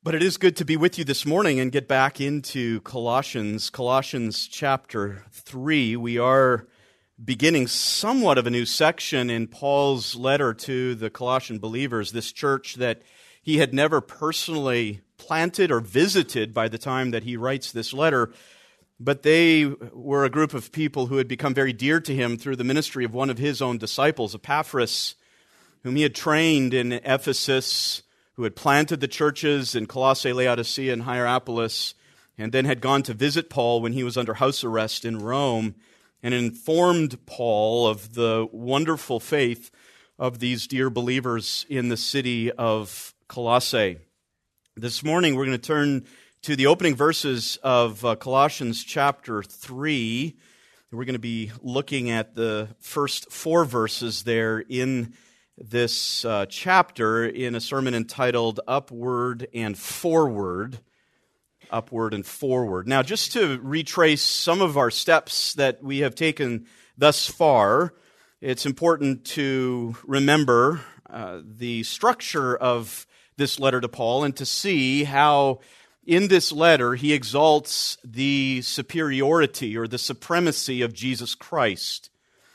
But it is good to be with you this morning and get back into Colossians chapter 3. We are beginning somewhat of a new section in Paul's letter to the Colossian believers, this church that he had never personally planted or visited by the time that he writes this letter. But they were a group of people who had become very dear to him through the ministry of one of his own disciples, Epaphras, whom he had trained in Ephesus, who had planted the churches in Colossae, Laodicea, and Hierapolis, and then had gone to visit Paul when he was under house arrest in Rome, and informed Paul of the wonderful faith of these dear believers in the city of Colossae. This morning we're going to turn to the opening verses of Colossians chapter 3. We're going to be looking at the first 4 verses there in this chapter in a sermon entitled Upward and Forward. Upward and Forward. Now, just to retrace some of our steps that we have taken thus far, it's important to remember the structure of this letter to Paul and to see how in this letter he exalts the superiority or the supremacy of Jesus Christ.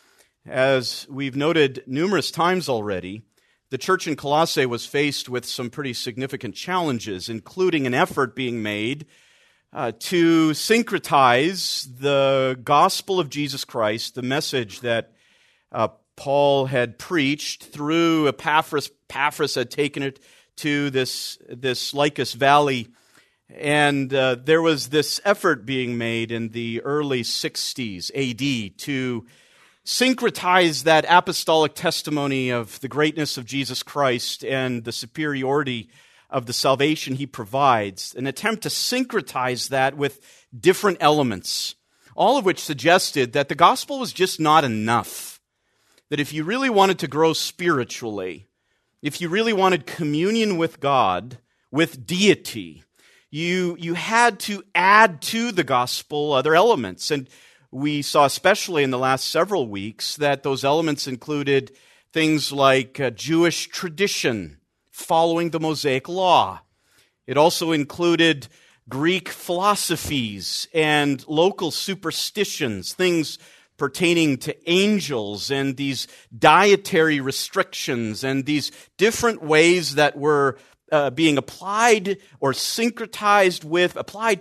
As we've noted numerous times already, the church in Colossae was faced with some pretty significant challenges, including an effort being made to syncretize the gospel of Jesus Christ, the message that Paul had preached through Epaphras. Epaphras had taken it to this Lycus Valley, and there was this effort being made in the early 60s AD to syncretize that apostolic testimony of the greatness of Jesus Christ and the superiority of the salvation he provides, an attempt to syncretize that with different elements, all of which suggested that the gospel was just not enough. That if you really wanted to grow spiritually, if you really wanted communion with God, with deity, you had to add to the gospel other elements. And we saw, especially in the last several weeks, that those elements included things like Jewish tradition, following the Mosaic Law. It also included Greek philosophies and local superstitions, things pertaining to angels and these dietary restrictions and these different ways that were being applied to or syncretized with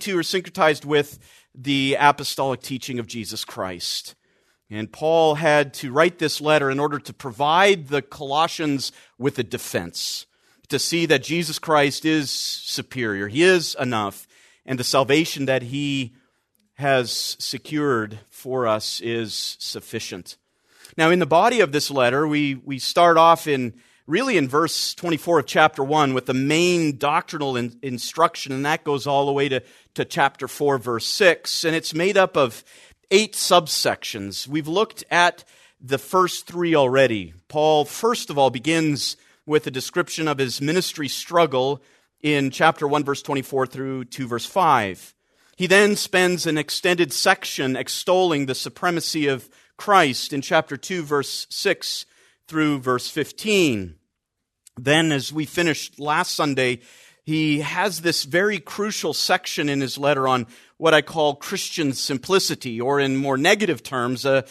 the apostolic teaching of Jesus Christ. And Paul had to write this letter in order to provide the Colossians with a defense, to see that Jesus Christ is superior, he is enough, and the salvation that he has secured for us is sufficient. Now, in the body of this letter, we start off in verse 24 of chapter 1 with the main doctrinal instruction, and that goes all the way to chapter 4, verse 6, and it's made up of 8 subsections. We've looked at the first 3 already. Paul, first of all, begins with a description of his ministry struggle in chapter 1, verse 24 through 2, verse 5. He then spends an extended section extolling the supremacy of Christ in chapter 2, verse 6 through verse 15. Then, as we finished last Sunday, he has this very crucial section in his letter on what I call Christian simplicity, or in more negative terms, an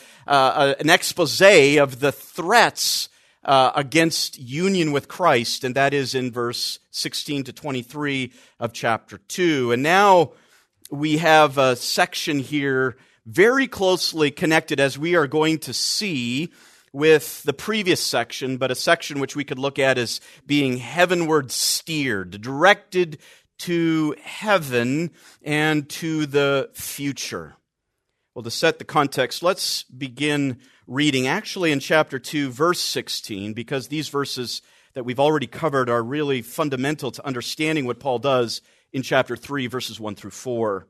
expose of the threats against union with Christ, and that is in verse 16 to 23 of chapter 2. And now we have a section here very closely connected, as we are going to see, with the previous section, but a section which we could look at as being heavenward steered, directed to heaven and to the future. Well, to set the context, let's begin reading actually in chapter 2, verse 16, because these verses that we've already covered are really fundamental to understanding what Paul does in chapter 3, verses 1 through 4.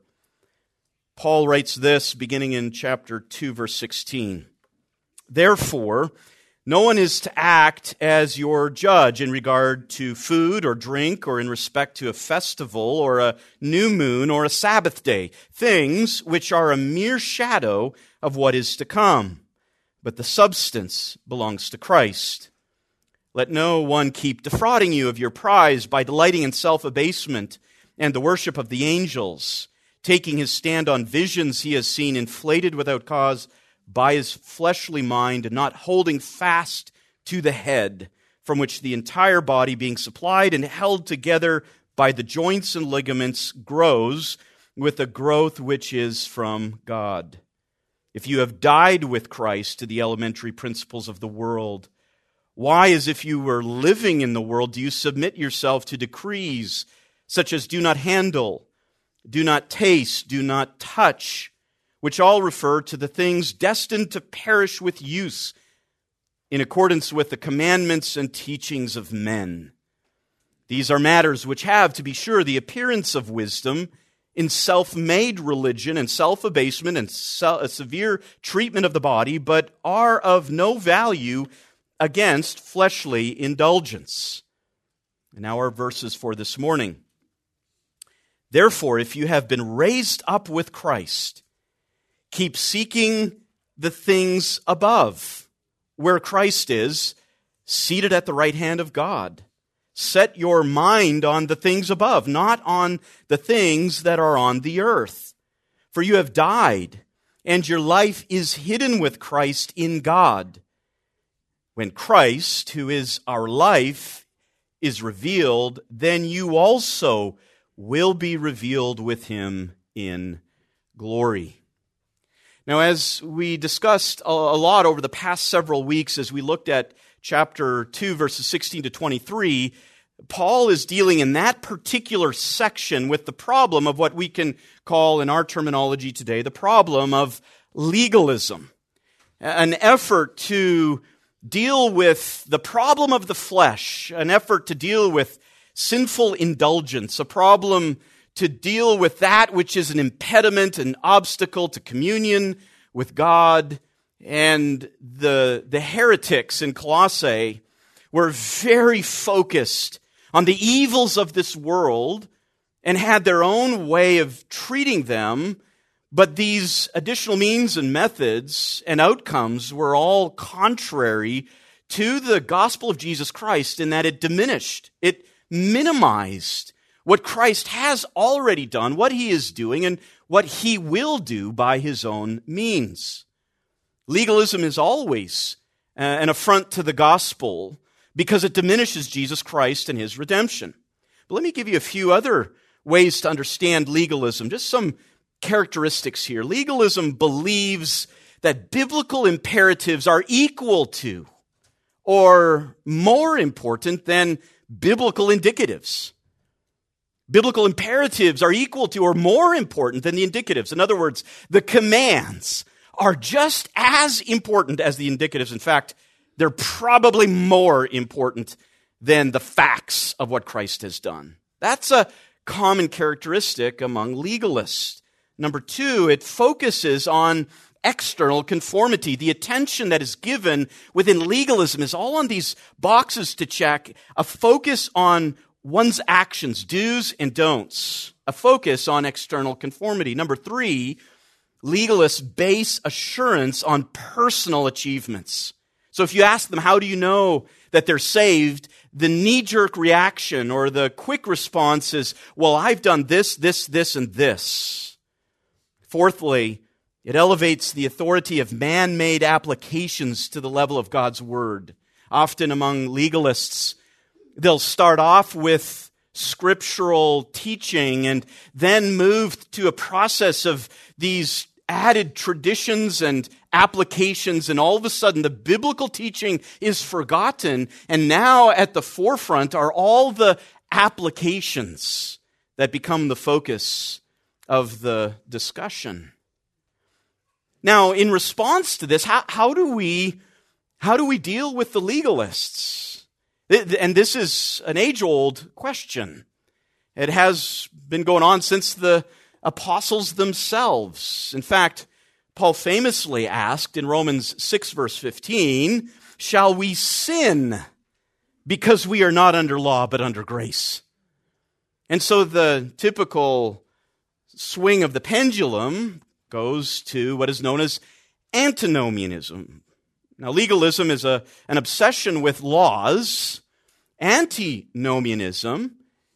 Paul writes this beginning in chapter 2, verse 16. Therefore, no one is to act as your judge in regard to food or drink or in respect to a festival or a new moon or a Sabbath day, things which are a mere shadow of what is to come. But the substance belongs to Christ. Let no one keep defrauding you of your prize by delighting in self-abasement and the worship of the angels, taking his stand on visions he has seen, inflated without cause by his fleshly mind, and not holding fast to the head, from which the entire body, being supplied and held together by the joints and ligaments, grows with a growth which is from God. If you have died with Christ to the elementary principles of the world, why, as if you were living in the world, do you submit yourself to decrees such as do not handle, do not taste, do not touch, which all refer to the things destined to perish with use in accordance with the commandments and teachings of men? These are matters which have, to be sure, the appearance of wisdom in self-made religion and self-abasement and a severe treatment of the body, but are of no value against fleshly indulgence. And now our verses for this morning. Therefore, if you have been raised up with Christ, keep seeking the things above, where Christ is, seated at the right hand of God. Set your mind on the things above, not on the things that are on the earth. For you have died, and your life is hidden with Christ in God. When Christ, who is our life, is revealed, then you also will be revealed with him in glory. Now, as we discussed a lot over the past several weeks, as we looked at chapter 2, verses 16 to 23, Paul is dealing in that particular section with the problem of what we can call, in our terminology today, the problem of legalism. An effort to deal with the problem of the flesh, an effort to deal with sinful indulgence, a problem to deal with that which is an impediment, an obstacle to communion with God. And the heretics in Colossae were very focused on the evils of this world and had their own way of treating them, but these additional means and methods and outcomes were all contrary to the gospel of Jesus Christ in that it diminished, it minimized what Christ has already done, what he is doing, and what he will do by his own means. Legalism is always an affront to the gospel because it diminishes Jesus Christ and his redemption. But let me give you a few other ways to understand legalism, just some characteristics here. Legalism believes that biblical imperatives are equal to or more important than biblical indicatives. Biblical imperatives are equal to or more important than the indicatives. In other words, the commands are just as important as the indicatives. In fact, they're probably more important than the facts of what Christ has done. That's a common characteristic among legalists. Number two, it focuses on external conformity. The attention that is given within legalism is all on these boxes to check, a focus on one's actions, do's and don'ts, a focus on external conformity. Number three, legalists base assurance on personal achievements. So if you ask them, how do you know that they're saved? The knee-jerk reaction or the quick response is, well, I've done this, this, and this. Fourthly, it elevates the authority of man-made applications to the level of God's Word. Often among legalists, they'll start off with scriptural teaching and then move to a process of these added traditions and applications, and all of a sudden the biblical teaching is forgotten, and now at the forefront are all the applications that become the focus of the discussion. Now, in response to this, how do we deal with the legalists? And this is an age-old question. It has been going on since the apostles themselves. In fact, Paul famously asked in Romans 6, verse 15, shall we sin because we are not under law but under grace? And so the typical swing of the pendulum goes to what is known as antinomianism. Now, legalism is an obsession with laws. Antinomianism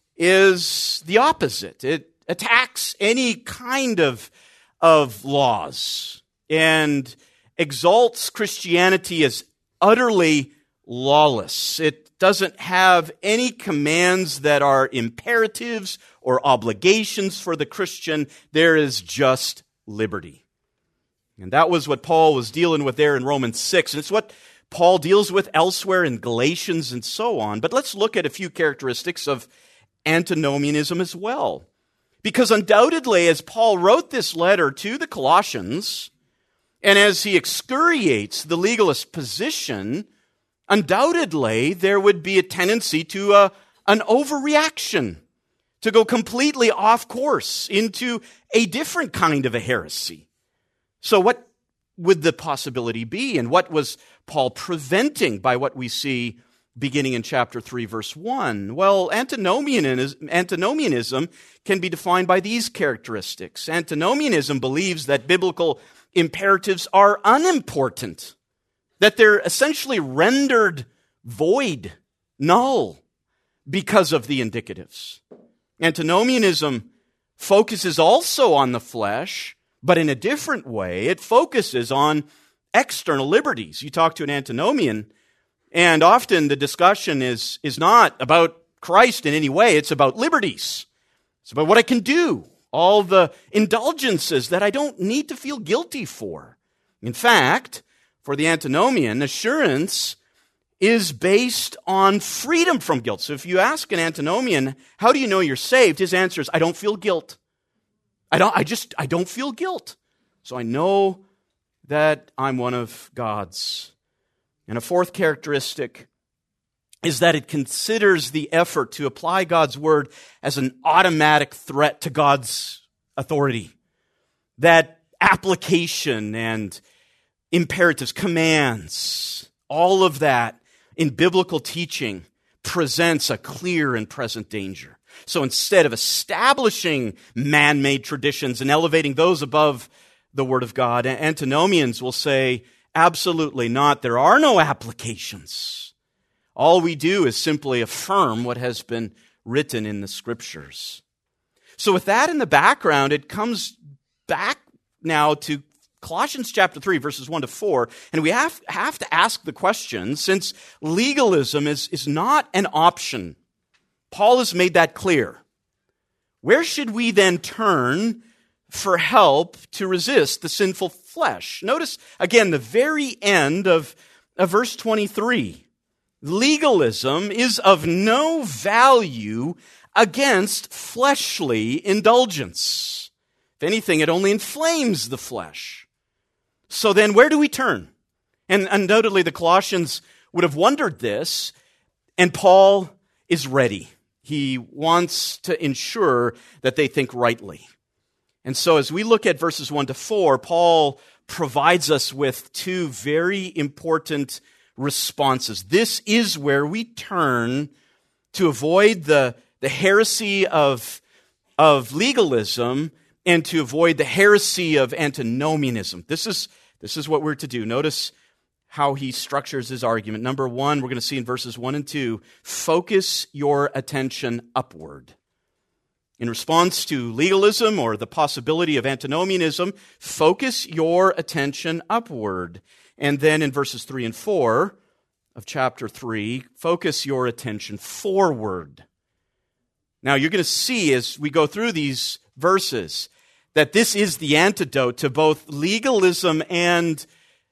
is the opposite. It attacks any kind of laws and exalts Christianity as utterly lawless. It doesn't have any commands that are imperatives or obligations for the Christian. There is just liberty. And that was what Paul was dealing with there in Romans 6. And it's what Paul deals with elsewhere in Galatians and so on. But let's look at a few characteristics of antinomianism as well. Because undoubtedly, as Paul wrote this letter to the Colossians, and as he excoriates the legalist position, undoubtedly there would be a tendency to an overreaction, to go completely off course into a different kind of a heresy. So what would the possibility be? And what was Paul preventing by what we see beginning in chapter 3, verse 1? Well, antinomianism can be defined by these characteristics. Antinomianism believes that biblical imperatives are unimportant, that they're essentially rendered void, null, because of the indicatives. Antinomianism focuses also on the flesh, but in a different way. It focuses on external liberties. You talk to an antinomian, and often the discussion is not about Christ in any way. It's about liberties. It's about what I can do, all the indulgences that I don't need to feel guilty for. In fact, for the antinomian, assurance is based on freedom from guilt. So if you ask an antinomian, how do you know you're saved? His answer is, I don't feel guilt. I don't feel guilt. So I know that I'm one of God's. And a fourth characteristic is that it considers the effort to apply God's word as an automatic threat to God's authority. That application and imperatives, commands, all of that in biblical teaching presents a clear and present danger. So instead of establishing man-made traditions and elevating those above the Word of God, antinomians will say, absolutely not. There are no applications. All we do is simply affirm what has been written in the Scriptures. So with that in the background, it comes back now to Colossians chapter 3, verses 1 to 4, and we have to ask the question, since legalism is not an option, Paul has made that clear. Where should we then turn for help to resist the sinful flesh? Notice, again, the very end of verse 23. Legalism is of no value against fleshly indulgence. If anything, it only inflames the flesh. So then where do we turn? And undoubtedly the Colossians would have wondered this, and Paul is ready. He wants to ensure that they think rightly. And so as we look at verses 1 to 4, Paul provides us with two very important responses. This is where we turn to avoid the heresy of legalism and to avoid the heresy of antinomianism. This is what we're to do. Notice how he structures his argument. Number one, we're going to see in verses 1 and 2, focus your attention upward. In response to legalism or the possibility of antinomianism, focus your attention upward. And then in verses 3 and 4 of chapter 3, focus your attention forward. Now you're going to see as we go through these verses that this is the antidote to both legalism and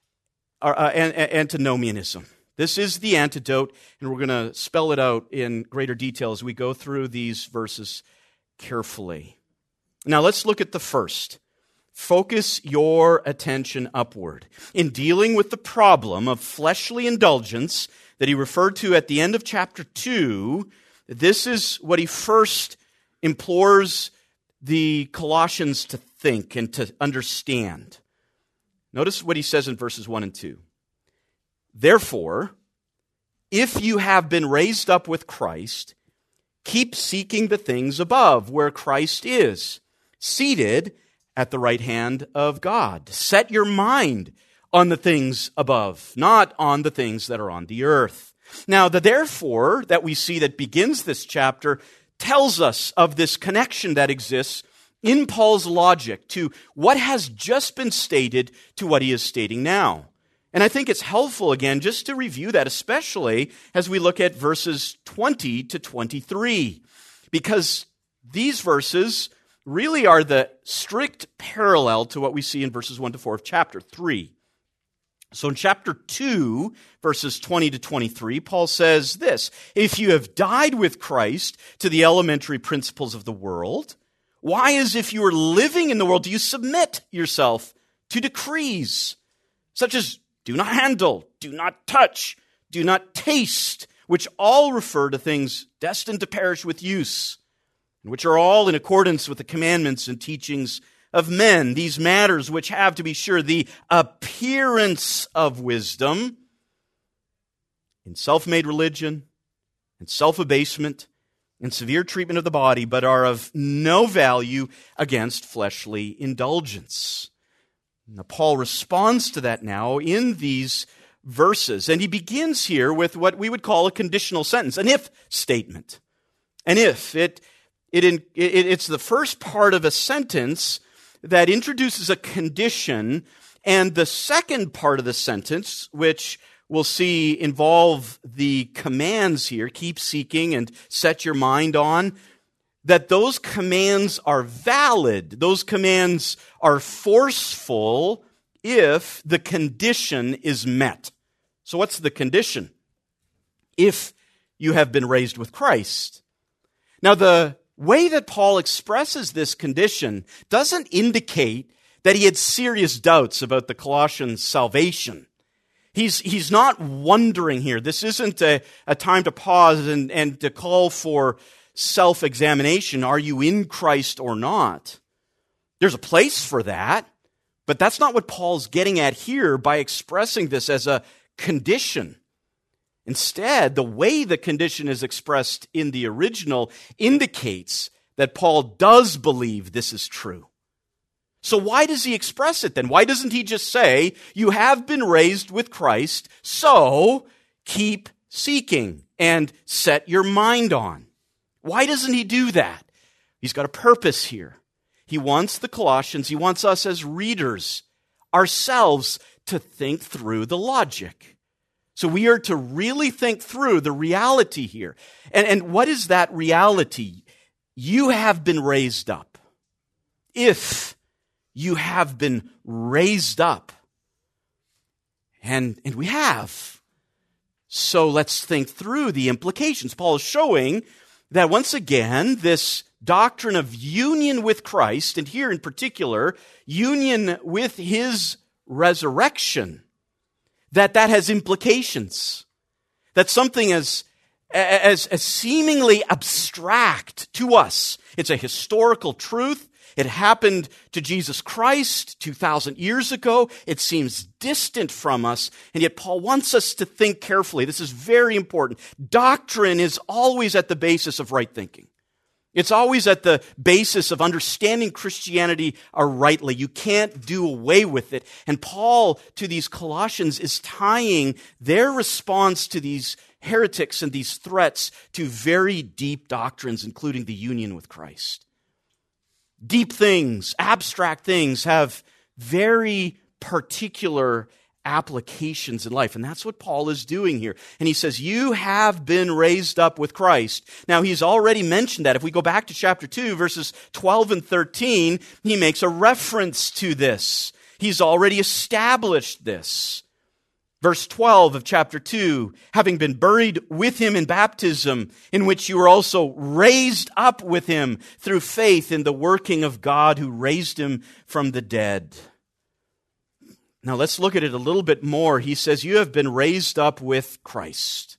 antinomianism. This is the antidote, and we're going to spell it out in greater detail as we go through these verses carefully. Now let's look at the first. Focus your attention upward. In dealing with the problem of fleshly indulgence that he referred to at the end of chapter 2, this is what he first implores the Colossians to think and to understand. Notice what he says in verses 1 and 2. Therefore, if you have been raised up with Christ, keep seeking the things above, where Christ is, seated at the right hand of God. Set your mind on the things above, not on the things that are on the earth. Now, the therefore that we see that begins this chapter tells us of this connection that exists in Paul's logic to what has just been stated to what he is stating now. And I think it's helpful, again, just to review that, especially as we look at verses 20 to 23, because these verses really are the strict parallel to what we see in verses 1 to 4 of chapter 3. So in chapter 2, verses 20 to 23, Paul says this: "If you have died with Christ to the elementary principles of the world, why, as if you were living in the world, do you submit yourself to decrees such as do not handle, do not touch, do not taste, which all refer to things destined to perish with use, and which are all in accordance with the commandments and teachings of men, these matters which have, to be sure, the appearance of wisdom in self-made religion and self-abasement and severe treatment of the body, but are of no value against fleshly indulgence." Now, Paul responds to that now in these verses, and he begins here with what we would call a conditional sentence, an if statement. An if. It's the first part of a sentence that introduces a condition, and the second part of the sentence, which we'll see involve the commands here, keep seeking and set your mind on, that those commands are valid. Those commands are forceful if the condition is met. So what's the condition? If you have been raised with Christ. Now, the way that Paul expresses this condition doesn't indicate that he had serious doubts about the Colossians' salvation. He's not wondering here. This isn't a time to pause and to call for self-examination. Are you in Christ or not? There's a place for that, but that's not what Paul's getting at here by expressing this as a condition. Instead, the way the condition is expressed in the original indicates that Paul does believe this is true. So why does he express it then? Why doesn't he just say, you have been raised with Christ, so keep seeking and set your mind on? Why doesn't he do that? He's got a purpose here. He wants the Colossians, he wants us as readers, ourselves, to think through the logic. So we are to really think through the reality here. And what is that reality? You have been raised up. If you have been raised up. And we have. So let's think through the implications. Paul is showing that once again, this doctrine of union with Christ, and here in particular, union with his resurrection, that has implications. That something as seemingly abstract to us. It's a historical truth. It happened to Jesus Christ 2,000 years ago. It seems distant from us, and yet Paul wants us to think carefully. This is very important. Doctrine is always at the basis of right thinking. It's always at the basis of understanding Christianity rightly. You can't do away with it. And Paul, to these Colossians, is tying their response to these heretics and these threats to very deep doctrines, including the union with Christ. Deep things, abstract things have very particular applications in life. And that's what Paul is doing here. And he says, you have been raised up with Christ. Now, he's already mentioned that. If we go back to chapter 2, verses 12 and 13, he makes a reference to this. He's already established this. Verse 12 of chapter 2, having been buried with him in baptism, in which you were also raised up with him through faith in the working of God who raised him from the dead. Now let's look at it a little bit more. He says, you have been raised up with Christ.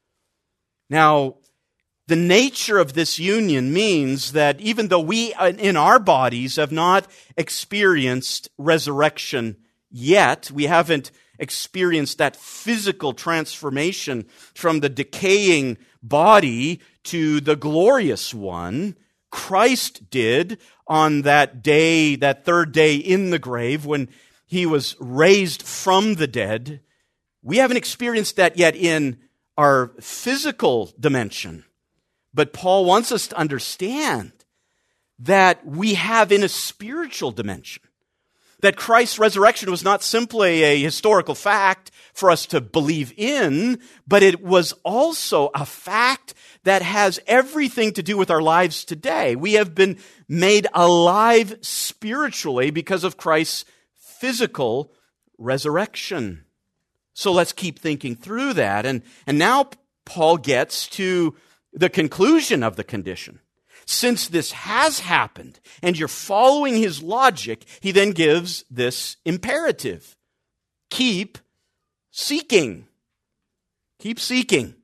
Now, the nature of this union means that even though we in our bodies have not experienced resurrection yet, we haven't experienced that physical transformation from the decaying body to the glorious one, Christ did on that day, that third day in the grave, when He was raised from the dead. We haven't experienced that yet in our physical dimension. But Paul wants us to understand that we have in a spiritual dimension. That Christ's resurrection was not simply a historical fact for us to believe in, but it was also a fact that has everything to do with our lives today. We have been made alive spiritually because of Christ's physical resurrection. So let's keep thinking through that. And now Paul gets to the conclusion of the condition. Since this has happened and you're following his logic, he then gives this imperative. Keep seeking. Keep seeking.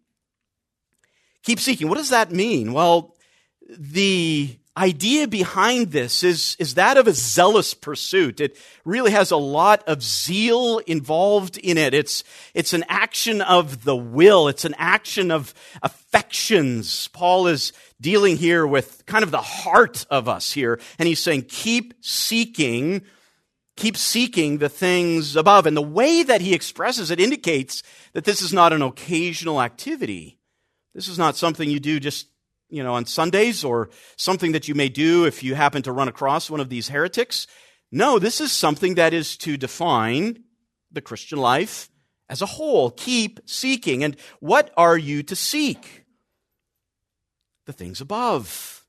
Keep seeking. What does that mean? Well, the idea behind this is that of a zealous pursuit. It really has a lot of zeal involved in it. It's an action of the will. It's an action of affections. Paul is dealing here with kind of the heart of us here. And he's saying, keep seeking the things above. And the way that he expresses it indicates that this is not an occasional activity. This is not something you do just, on Sundays or something that you may do if you happen to run across one of these heretics. No, this is something that is to define the Christian life as a whole. Keep seeking. And what are you to seek? The things above.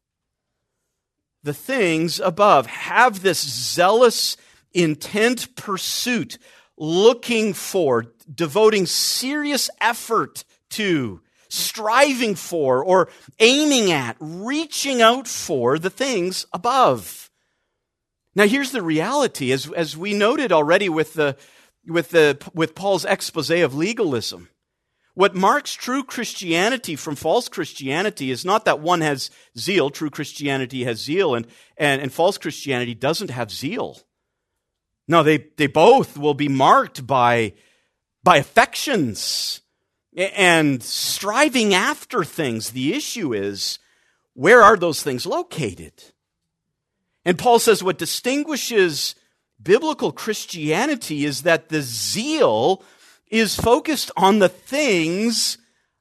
The things above. Have this zealous, intent pursuit, looking for, devoting serious effort to, striving for, or aiming at, reaching out for the things above. Now here's the reality, as we noted already with Paul's expose of legalism. What marks true Christianity from false Christianity is not that one has zeal. True Christianity has zeal, and false Christianity doesn't have zeal. No, they both will be marked by affections and striving after things. The issue is, where are those things located? And Paul says what distinguishes biblical Christianity is that the zeal is focused on the things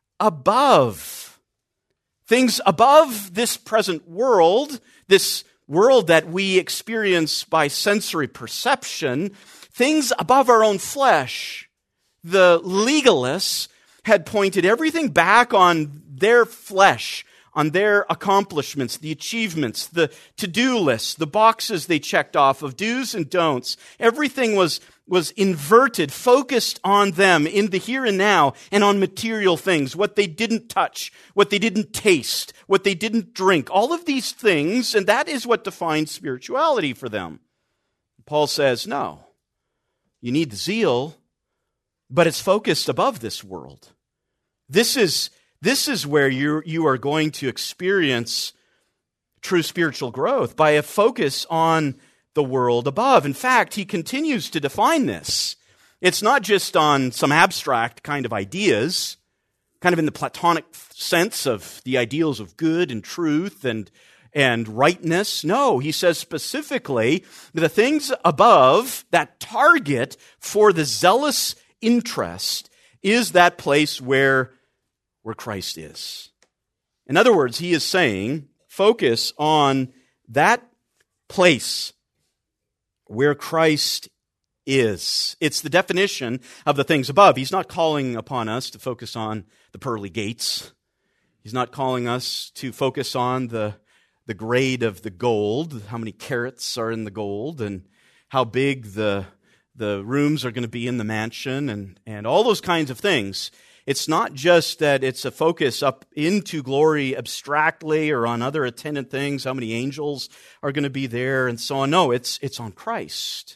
above. Things above this present world, this world that we experience by sensory perception, things above our own flesh. The legalists had pointed everything back on their flesh, on their accomplishments, the achievements, the to-do lists, the boxes they checked off of do's and don'ts. Everything was inverted, focused on them in the here and now and on material things, what they didn't touch, what they didn't taste, what they didn't drink, all of these things, and that is what defines spirituality for them. Paul says, no, you need the zeal, but it's focused above this world. This is where you are going to experience true spiritual growth, by a focus on the world above. In fact, he continues to define this. It's not just on some abstract kind of ideas, kind of in the Platonic sense of the ideals of good and truth and rightness. No, he says specifically the things above, that target for the zealous interest, is that place where Christ is. In other words, he is saying, focus on that place where Christ is. It's the definition of the things above. He's not calling upon us to focus on the pearly gates. He's not calling us to focus on the grade of the gold, how many carats are in the gold, and how big the rooms are going to be in the mansion, and all those kinds of things. It's not just that it's a focus up into glory abstractly or on other attendant things, how many angels are going to be there and so on. No, it's on Christ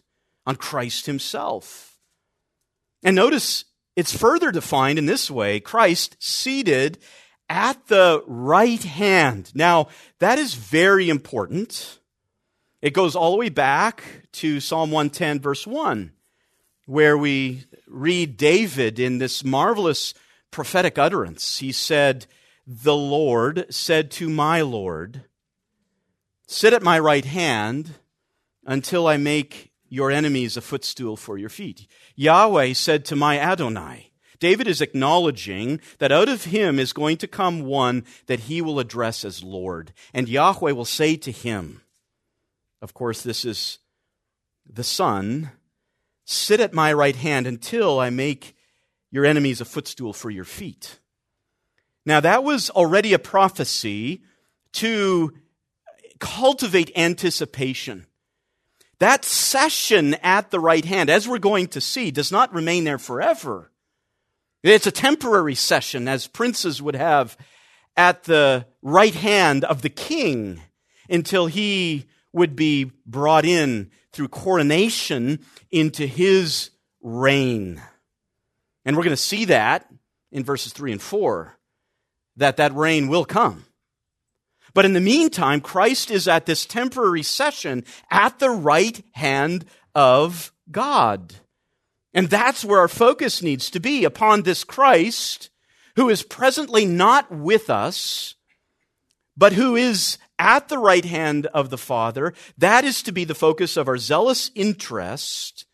himself. And notice it's further defined in this way, Christ seated at the right hand. Now, that is very important. It goes all the way back to Psalm 110, verse 1, where we read David in this marvelous prophetic utterance. He said, "The Lord said to my Lord, sit at my right hand until I make your enemies a footstool for your feet. Yahweh said to my Adonai. David is acknowledging that out of him is going to come one that he will address as Lord. And Yahweh will say to him, of course, this is the Son, sit at my right hand until I make your enemies a footstool for your feet. Now, that was already a prophecy to cultivate anticipation. That session at the right hand, as we're going to see, does not remain there forever. It's a temporary session, as princes would have at the right hand of the king, until he would be brought in through coronation into his reign. And we're going to see that in verses 3 and 4, that reign will come. But in the meantime, Christ is at this temporary session at the right hand of God. And that's where our focus needs to be, upon this Christ who is presently not with us, but who is at the right hand of the Father. That is to be the focus of our zealous interest.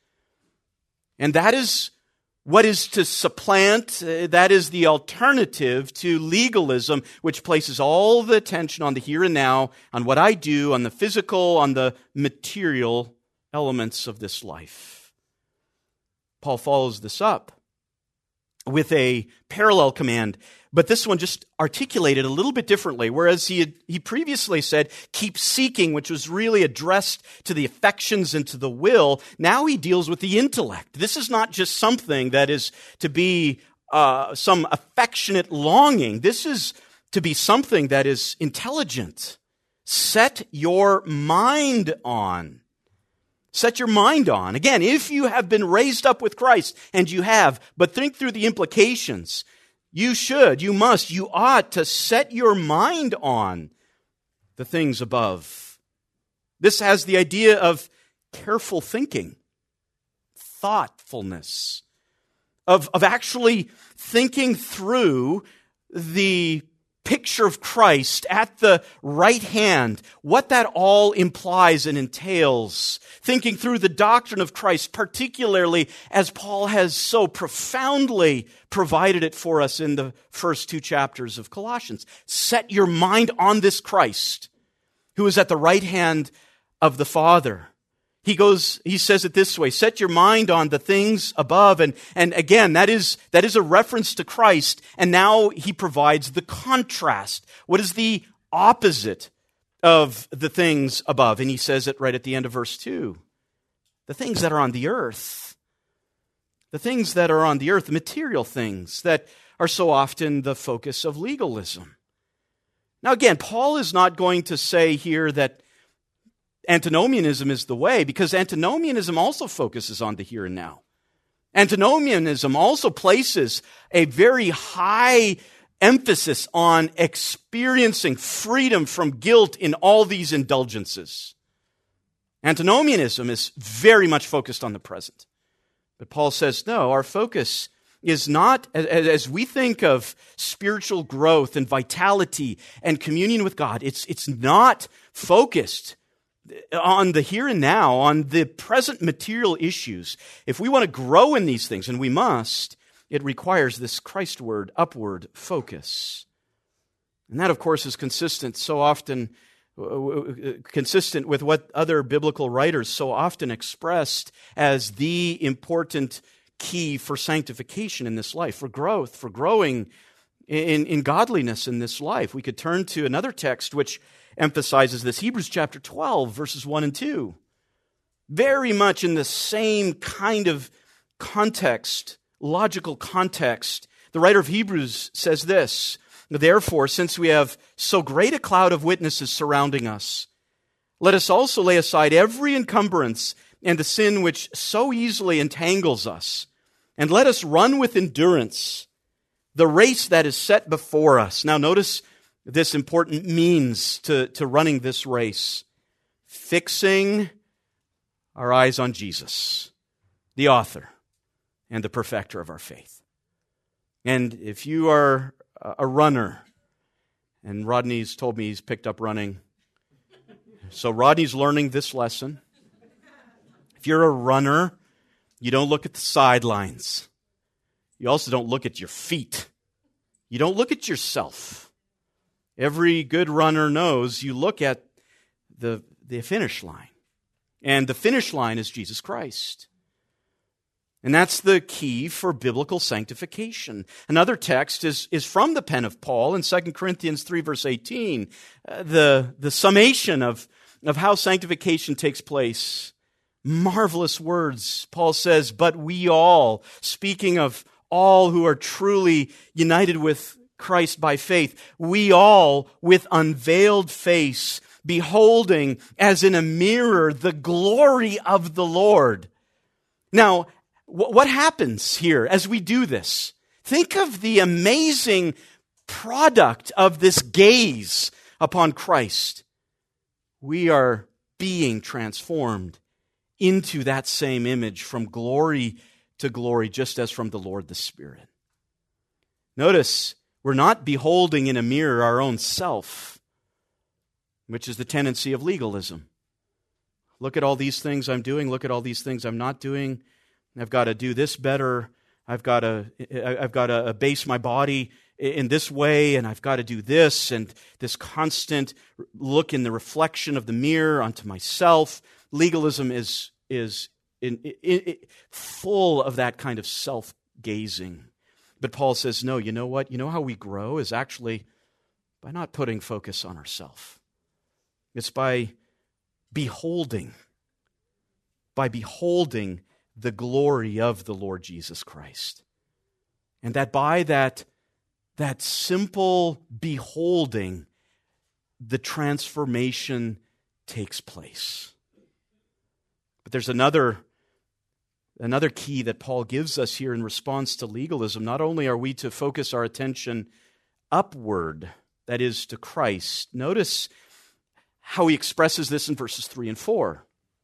And that is what is to supplant, that is the alternative to legalism, which places all the attention on the here and now, on what I do, on the physical, on the material elements of this life. Paul follows this up with a parallel command, but this one just articulated a little bit differently. Whereas he previously said, keep seeking, which was really addressed to the affections and to the will. Now he deals with the intellect. This is not just something that is to be some affectionate longing. This is to be something that is intelligent. Set your mind on. Set your mind on. Again, if you have been raised up with Christ, and you have, but think through the implications. You should, you must, you ought to set your mind on the things above. This has the idea of careful thinking, thoughtfulness, of actually thinking through the picture of Christ at the right hand, what that all implies and entails. Thinking through the doctrine of Christ, particularly as Paul has so profoundly provided it for us in the first 2 chapters of Colossians. Set your mind on this Christ, who is at the right hand of the Father. He says it this way, set your mind on the things above. And again, that is a reference to Christ. And now he provides the contrast. What is the opposite of the things above? And he says it right at the end of verse 2. The things that are on the earth. The things that are on the earth, the material things that are so often the focus of legalism. Now again, Paul is not going to say here that antinomianism is the way, because antinomianism also focuses on the here and now. Antinomianism also places a very high emphasis on experiencing freedom from guilt in all these indulgences. Antinomianism is very much focused on the present. But Paul says, no, our focus is not, as we think of spiritual growth and vitality and communion with God, it's not focused on the here and now, on the present material issues. If we want to grow in these things, and we must, it requires this Christward, upward focus. And that, of course, is consistent with what other biblical writers so often expressed as the important key for sanctification in this life, for growth, for growing in godliness in this life. We could turn to another text which emphasizes this, Hebrews chapter 12, verses 1 and 2. Very much in the same kind of context, logical context. The writer of Hebrews says this, therefore, since we have so great a cloud of witnesses surrounding us, let us also lay aside every encumbrance and the sin which so easily entangles us, and let us run with endurance the race that is set before us. Now notice this important means to running this race. Fixing our eyes on Jesus, the author and the perfecter of our faith. And if you are a runner, and Rodney's told me he's picked up running, so Rodney's learning this lesson. If you're a runner, you don't look at the sidelines. You also don't look at your feet. You don't look at yourself. Every good runner knows you look at the finish line. And the finish line is Jesus Christ. And that's the key for biblical sanctification. Another text is from the pen of Paul in 2 Corinthians 3, verse 18. The summation of how sanctification takes place. Marvelous words. Paul says, but we all, speaking of all who are truly united with Christ by faith, we all, with unveiled face, beholding as in a mirror the glory of the Lord. Now, what happens here as we do this? Think of the amazing product of this gaze upon Christ. We are being transformed into that same image from glory to glory, just as from the Lord the Spirit. Notice, we're not beholding in a mirror our own self, which is the tendency of legalism. Look at all these things I'm doing. Look at all these things I'm not doing. I've got to do this better. I've got to base my body in this way, and I've got to do this, and this constant look in the reflection of the mirror onto myself. Legalism is full of that kind of self-gazing. But Paul says, no, you know what? You know how we grow is actually by not putting focus on ourselves. It's by beholding the glory of the Lord Jesus Christ. And that by that simple beholding, the transformation takes place. But there's another key that Paul gives us here in response to legalism. Not only are we to focus our attention upward, that is, to Christ. Notice how he expresses this in verses 3 and 4.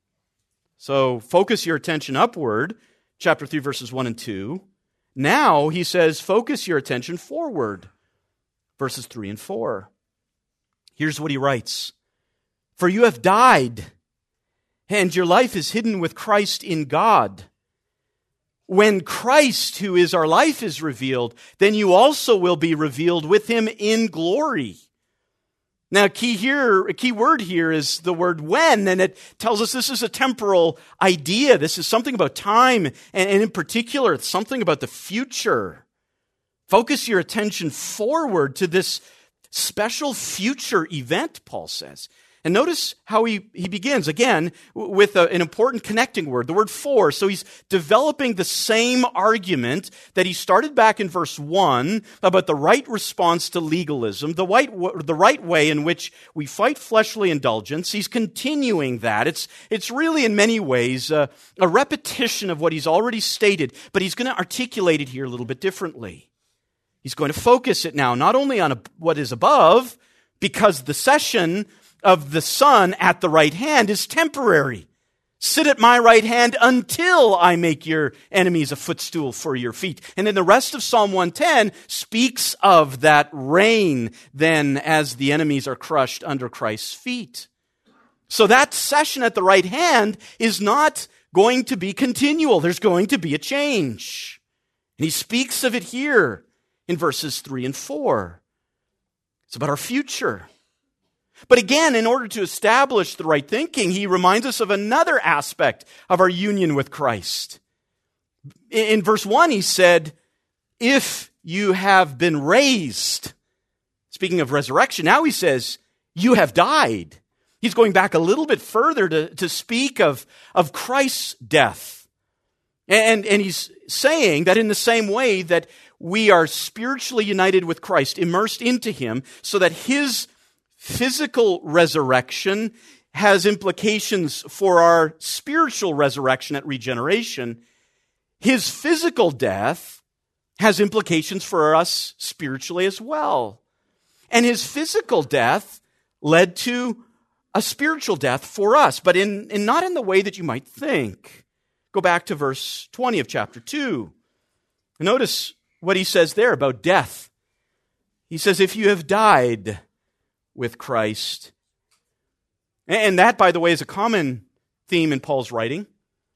So focus your attention upward, chapter 3, verses 1 and 2. Now, he says, focus your attention forward, verses 3 and 4. Here's what he writes. For you have died, and your life is hidden with Christ in God. When Christ, who is our life, is revealed, then you also will be revealed with him in glory. Now, a key word here is the word when, and it tells us this is a temporal idea. This is something about time, and in particular, it's something about the future. Focus your attention forward to this special future event, Paul says. And notice how he begins, again, with an important connecting word, the word for. So he's developing the same argument that he started back in verse 1 about the right response to legalism, the right way in which we fight fleshly indulgence. He's continuing that. It's really in many ways a repetition of what he's already stated, but he's going to articulate it here a little bit differently. He's going to focus it now not only on what is above, because the session of the Son at the right hand is temporary. Sit at my right hand until I make your enemies a footstool for your feet. And then the rest of Psalm 110 speaks of that reign then as the enemies are crushed under Christ's feet. So that session at the right hand is not going to be continual. There's going to be a change. And he speaks of it here in verses 3 and 4. It's about our future. But again, in order to establish the right thinking, he reminds us of another aspect of our union with Christ. In verse 1, he said, if you have been raised, speaking of resurrection, now he says, you have died. He's going back a little bit further to speak of Christ's death. And he's saying that in the same way that we are spiritually united with Christ, immersed into him, so that his physical resurrection has implications for our spiritual resurrection at regeneration. His physical death has implications for us spiritually as well. And his physical death led to a spiritual death for us, but not in the way that you might think. Go back to verse 20 of chapter 2. Notice what he says there about death. He says, if you have died with Christ. And that, by the way, is a common theme in Paul's writing.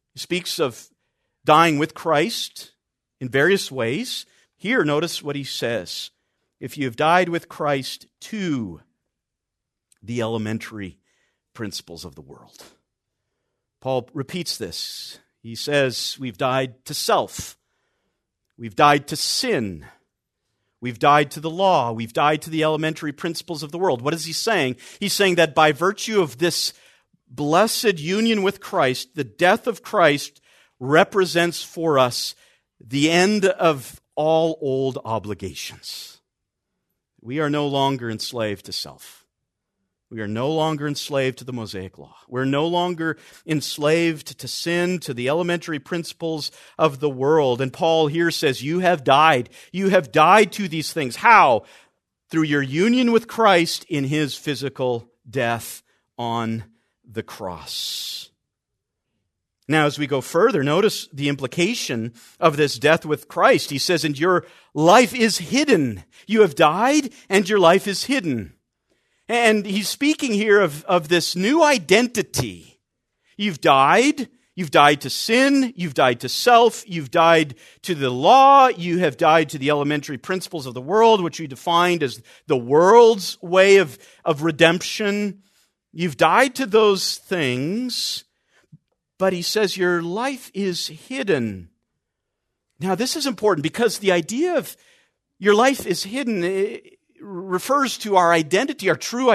He speaks of dying with Christ in various ways. Here, notice what he says. If you have died with Christ to the elementary principles of the world. Paul repeats this. He says we've died to self. We've died to sin. We've died to the law. We've died to the elementary principles of the world. What is he saying? He's saying that by virtue of this blessed union with Christ, the death of Christ represents for us the end of all old obligations. We are no longer enslaved to self. We are no longer enslaved to the Mosaic Law. We're no longer enslaved to sin, to the elementary principles of the world. And Paul here says, you have died. You have died to these things. How? Through your union with Christ in his physical death on the cross. Now, as we go further, notice the implication of this death with Christ. He says, and your life is hidden. You have died, and your life is hidden. And he's speaking here of this new identity. You've died to sin, you've died to self, you've died to the law, you have died to the elementary principles of the world, which we defined as the world's way of redemption. You've died to those things, but he says your life is hidden. Now this is important because the idea of your life is hidden refers to our identity, our true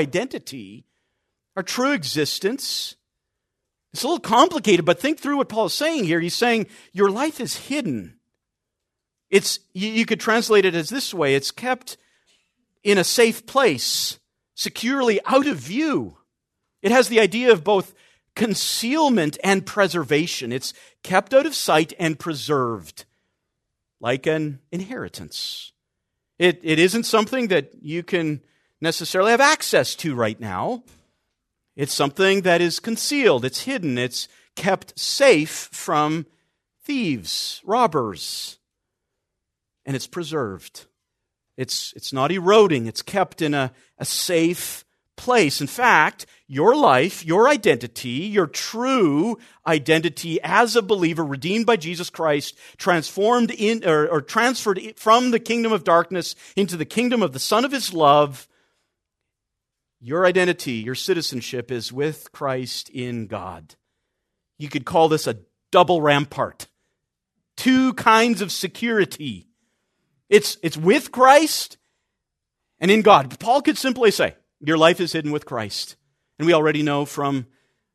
existence. It's a little complicated, but think through what Paul is saying here. He's saying your life is hidden. You could translate it as this way. It's kept in a safe place, securely out of view. It has the idea of both concealment and preservation. It's kept out of sight and preserved, like an inheritance. It isn't something that you can necessarily have access to right now. It's something that is concealed, it's hidden, it's kept safe from thieves, robbers, and it's preserved. It's not eroding, it's kept in a safe place. In fact, your life, your identity, your true identity as a believer, redeemed by Jesus Christ, transformed in or transferred from the kingdom of darkness into the kingdom of the Son of His love. Your identity, your citizenship is with Christ in God. You could call this a double rampart. Two kinds of security. It's with Christ and in God. Paul could simply say, your life is hidden with Christ. And we already know from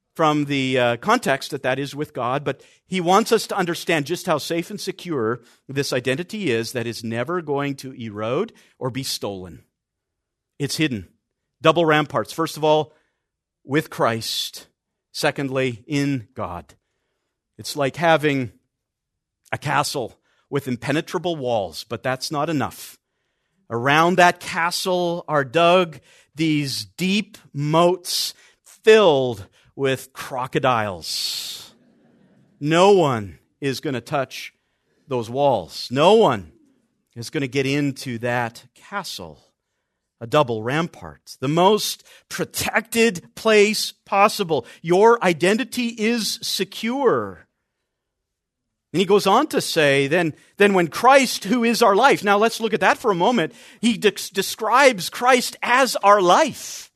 the context that is with God, but he wants us to understand just how safe and secure this identity is that is never going to erode or be stolen. It's hidden. Double ramparts. First of all, with Christ. Secondly, in God. It's like having a castle with impenetrable walls, but that's not enough. Around that castle are dug these deep moats filled with crocodiles. No one is going to touch those walls. No one is going to get into that castle. A double rampart. The most protected place possible. Your identity is secure. And he goes on to say, then when Christ, who is our life, now let's look at that for a moment. He describes Christ as our life.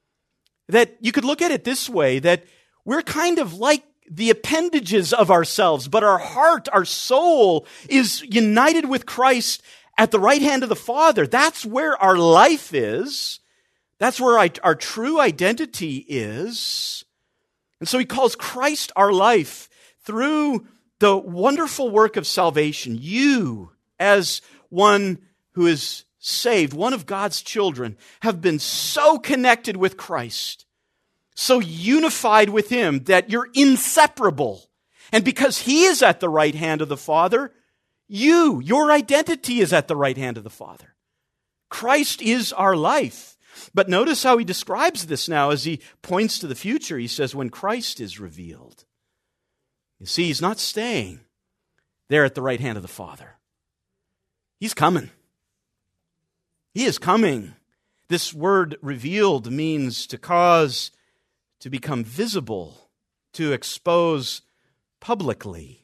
That you could look at it this way, that we're kind of like the appendages of ourselves, but our heart, our soul is united with Christ at the right hand of the Father. That's where our life is. That's where our true identity is. And so he calls Christ our life through the wonderful work of salvation. You, as one who is saved, one of God's children, have been so connected with Christ, so unified with Him that you're inseparable. And because He is at the right hand of the Father, your identity is at the right hand of the Father. Christ is our life. But notice how he describes this now as he points to the future. He says, when Christ is revealed. You see, he's not staying there at the right hand of the Father. He's coming. He is coming. This word revealed means to cause to become visible, to expose publicly.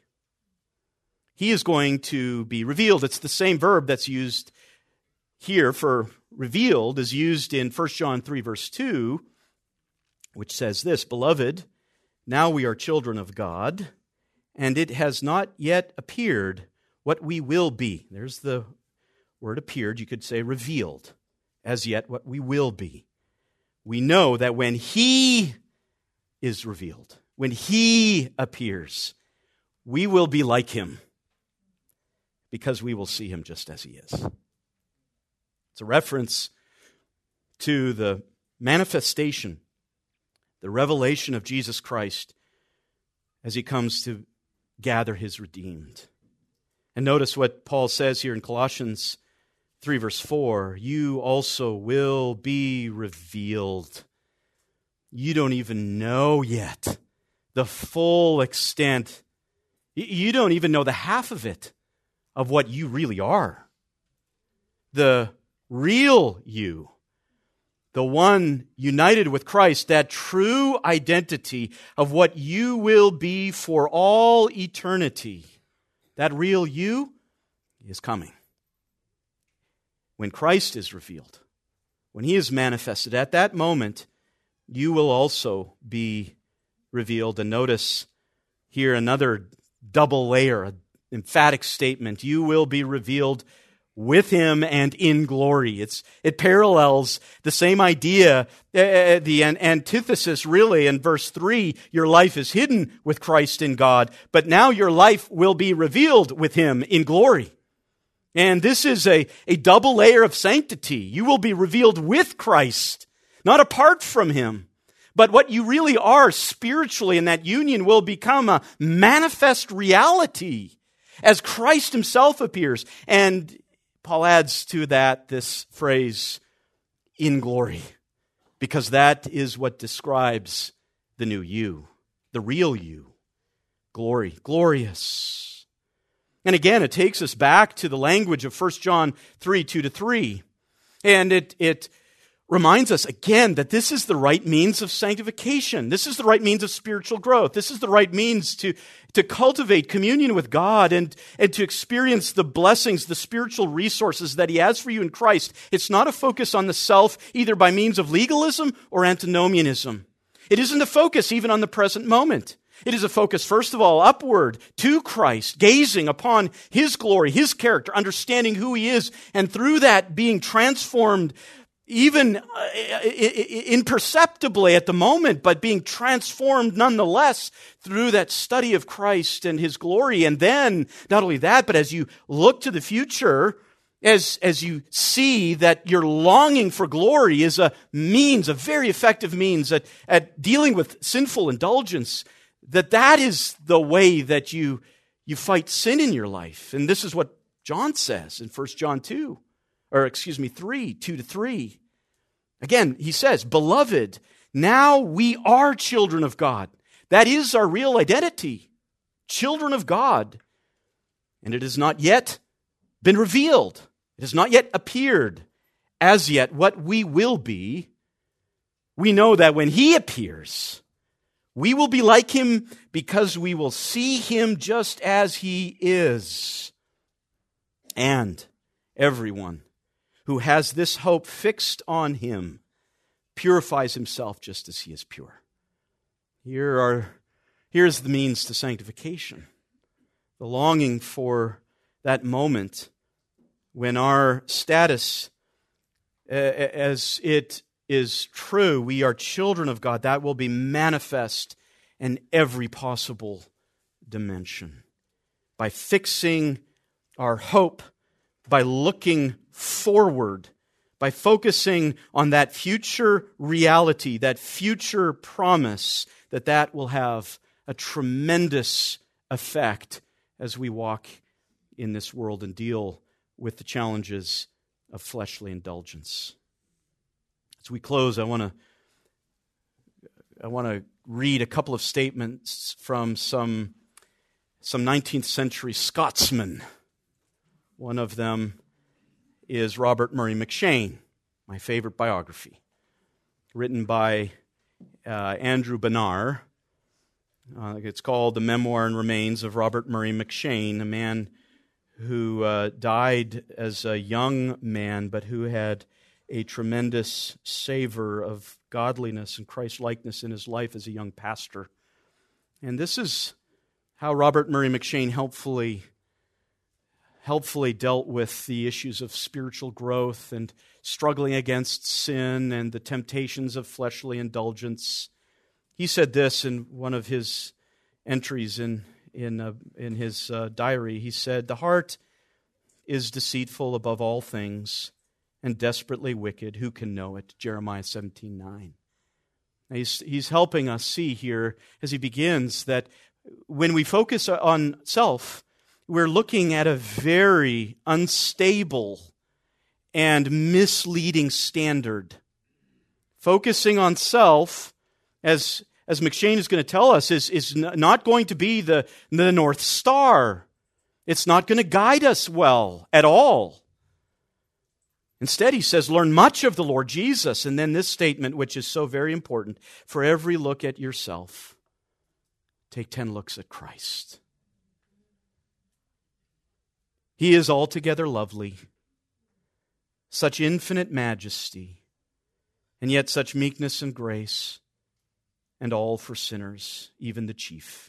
He is going to be revealed. It's the same verb that's used here for revealed is used in 1 John 3 verse 2, which says this, Beloved, now we are children of God, and it has not yet appeared what we will be. There's the word appeared. You could say revealed. As yet what we will be. We know that when He is revealed, when He appears, we will be like Him because we will see Him just as He is. It's a reference to the manifestation, the revelation of Jesus Christ as He comes to gather His redeemed. And notice what Paul says here in Colossians 3 verse 4, you also will be revealed. You don't even know yet the full extent. You don't even know the half of it, of what you really are. The real you, the one united with Christ, that true identity of what you will be for all eternity, that real you is coming. When Christ is revealed, when He is manifested, at that moment, you will also be revealed. And notice here another double layer, an emphatic statement. You will be revealed with Him and in glory. It parallels the same idea, the antithesis really in verse 3. Your life is hidden with Christ in God, but now your life will be revealed with Him in glory. And this is a double layer of sanctity. You will be revealed with Christ, not apart from Him. But what you really are spiritually in that union will become a manifest reality as Christ Himself appears. And Paul adds to that this phrase, in glory, because that is what describes the new you, the real you. Glory, glorious. And again, it takes us back to the language of 1 John 3, 2-3. And it reminds us again that this is the right means of sanctification. This is the right means of spiritual growth. This is the right means to cultivate communion with God and to experience the blessings, the spiritual resources that He has for you in Christ. It's not a focus on the self either by means of legalism or antinomianism. It isn't a focus even on the present moment. It is a focus, first of all, upward to Christ, gazing upon His glory, His character, understanding who He is, and through that being transformed even imperceptibly at the moment, but being transformed nonetheless through that study of Christ and His glory. And then, not only that, but as you look to the future, as you see that your longing for glory is a means, a very effective means at dealing with sinful indulgence, that is the way that you fight sin in your life. And this is what John says in 1 John 3, 2-3. Again, he says, Beloved, now we are children of God. That is our real identity, children of God. And it has not yet been revealed. It has not yet appeared as yet what we will be. We know that when He appears, we will be like Him because we will see Him just as He is. And everyone who has this hope fixed on Him purifies himself just as He is pure. Here's the means to sanctification. The longing for that moment when our status, as it is true, we are children of God, that will be manifest in every possible dimension. By fixing our hope, by looking forward, by focusing on that future reality, that future promise, that will have a tremendous effect as we walk in this world and deal with the challenges of fleshly indulgence. As we close, I want to read a couple of statements from some 19th century Scotsmen. One of them is Robert Murray McCheyne, my favorite biography, written by Andrew Bonar, It's called The Memoir and Remains of Robert Murray M'Cheyne, a man who died as a young man, but who had a tremendous savor of godliness and Christ-likeness in his life as a young pastor. And this is how Robert Murray M'Cheyne helpfully dealt with the issues of spiritual growth and struggling against sin and the temptations of fleshly indulgence. He said this in one of his entries in his diary. He said, "The heart is deceitful above all things and desperately wicked. Who can know it?" Jeremiah 17:9. He's helping us see here as he begins that when we focus on self, we're looking at a very unstable and misleading standard. Focusing on self, as M'Cheyne is going to tell us, is not going to be the North Star. It's not going to guide us well at all. Instead, he says, learn much of the Lord Jesus. And then this statement, which is so very important, for every look at yourself, take 10 looks at Christ. He is altogether lovely, such infinite majesty, and yet such meekness and grace, and all for sinners, even the chief.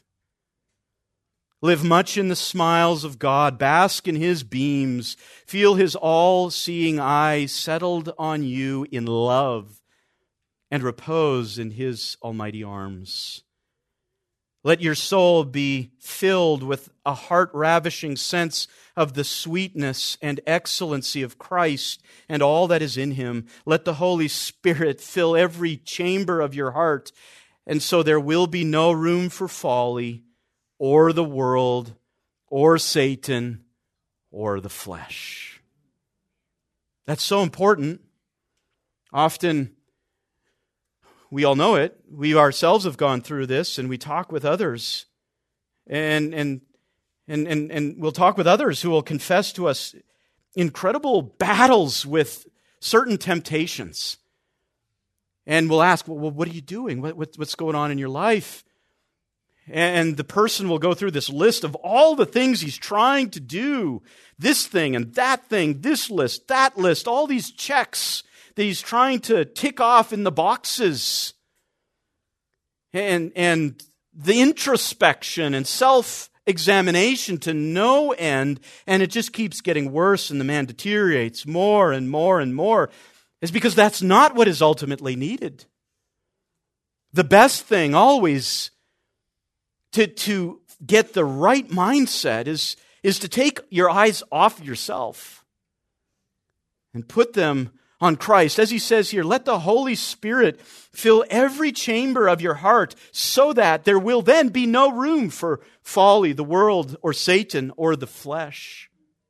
Live much in the smiles of God, bask in His beams, feel His all-seeing eye settled on you in love, and repose in His almighty arms. Let your soul be filled with a heart-ravishing sense of the sweetness and excellency of Christ and all that is in Him. Let the Holy Spirit fill every chamber of your heart, and so there will be no room for folly, or the world, or Satan, or the flesh. That's so important. Often, we all know it. We ourselves have gone through this, and we talk with others. And we'll talk with others who will confess to us incredible battles with certain temptations. And we'll ask, well, what are you doing? What's going on in your life? And the person will go through this list of all the things he's trying to do. This thing and that thing, this list, that list, all these checks that he's trying to tick off in the boxes. And the introspection and self-examination to no end, and it just keeps getting worse, and the man deteriorates more and more and more, is because that's not what is ultimately needed. The best thing always to get the right mindset is to take your eyes off yourself and put them on Christ. As he says here, let the Holy Spirit fill every chamber of your heart so that there will then be no room for folly, the world, or Satan, or the flesh.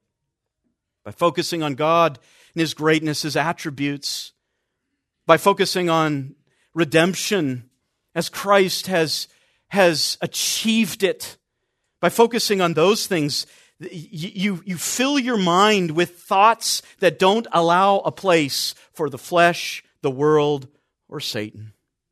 By focusing on God and His greatness, His attributes, by focusing on redemption as Christ has achieved it, by focusing on those things, you fill your mind with thoughts that don't allow a place for the flesh, the world, or Satan.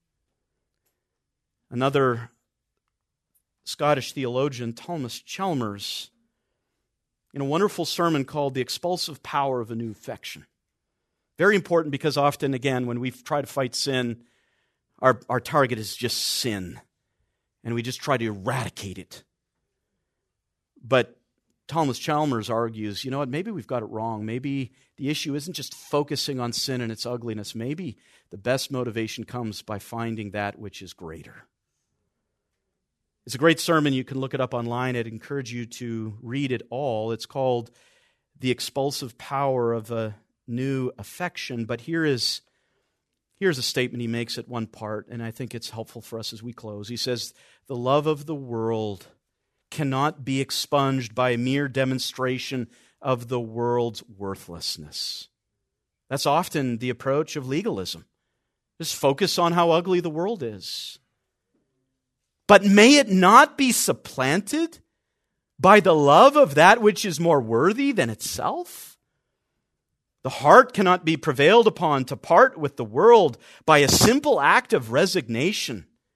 Another Scottish theologian, Thomas Chalmers, in a wonderful sermon called The Expulsive Power of a New Affection. Very important because often, again, when we try to fight sin, our target is just sin. And we just try to eradicate it. But Thomas Chalmers argues, you know what, maybe we've got it wrong. Maybe the issue isn't just focusing on sin and its ugliness. Maybe the best motivation comes by finding that which is greater. It's a great sermon. You can look it up online. I'd encourage you to read it all. It's called The Expulsive Power of a New Affection. But here's a statement he makes at one part, and I think it's helpful for us as we close. He says, the love of the world cannot be expunged by a mere demonstration of the world's worthlessness. That's often the approach of legalism. Just focus on how ugly the world is. But may it not be supplanted by the love of that which is more worthy than itself? The heart cannot be prevailed upon to part with the world by a simple act of resignation,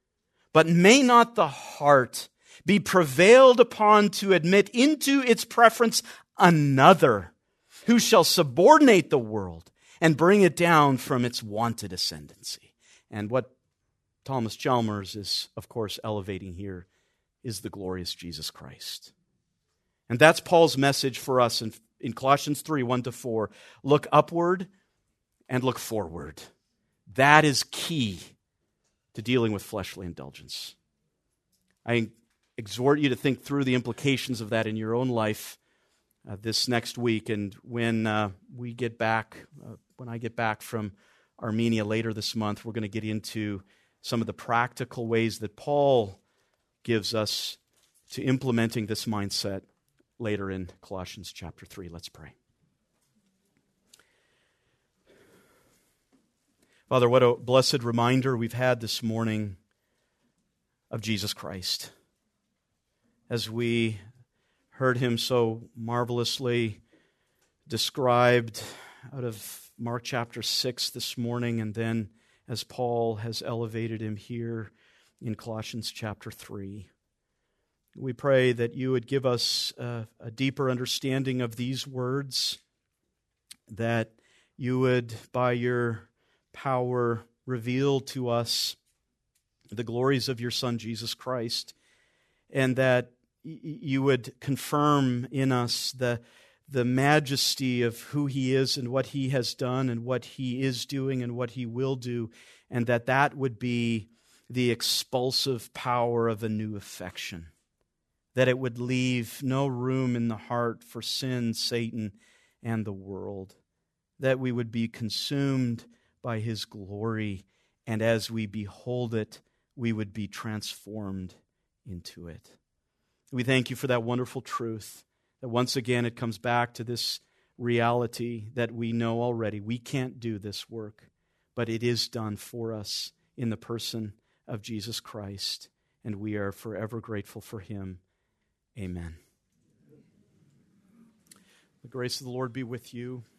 But may not the heart be prevailed upon to admit into its preference another who shall subordinate the world and bring it down from its wonted ascendancy. And what Thomas Chalmers is, of course, elevating here is the glorious Jesus Christ. And that's Paul's message for us in Colossians 3, 1-4. Look upward and look forward. That is key to dealing with fleshly indulgence. I exhort you to think through the implications of that in your own life this next week. And when I get back from Armenia later this month, we're going to get into some of the practical ways that Paul gives us to implementing this mindset later in Colossians chapter 3. Let's pray. Father, what a blessed reminder we've had this morning of Jesus Christ. As we heard him so marvelously described out of Mark chapter 6 this morning, and then as Paul has elevated him here in Colossians chapter 3. We pray that you would give us a deeper understanding of these words, that you would, by your power, reveal to us the glories of your Son, Jesus Christ, and that you would confirm in us the majesty of who he is and what he has done and what he is doing and what he will do, and that would be the expulsive power of a new affection, that it would leave no room in the heart for sin, Satan, and the world, that we would be consumed by his glory, and as we behold it, we would be transformed into it. We thank you for that wonderful truth, that once again it comes back to this reality that we know already. We can't do this work, but it is done for us in the person of Jesus Christ, and we are forever grateful for him. Amen. The grace of the Lord be with you.